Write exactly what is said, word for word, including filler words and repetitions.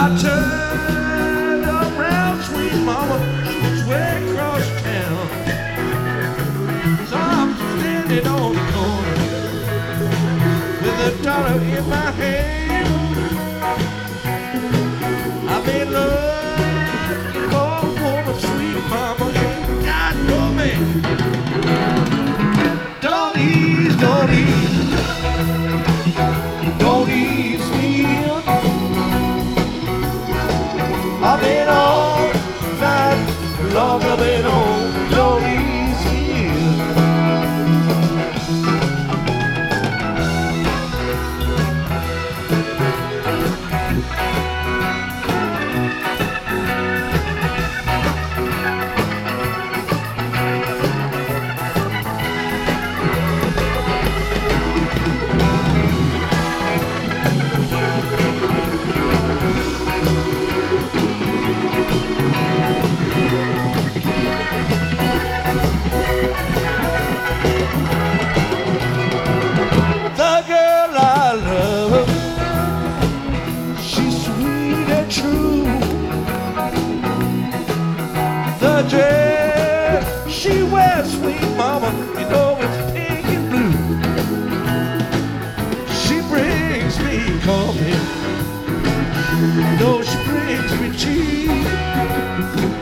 I turned around, sweet mama, she was way across town. So I'm standing on the corner with a dollar in my hand. I'm in love for a woman, sweet mama, ain't got no man. Don't ease, don't ease, don't ease me in. I've been all night long, I've been on, don't ease me in. The dress she wears, sweet mama, you know it's pink and blue. She brings me coffee, you know she brings me tea.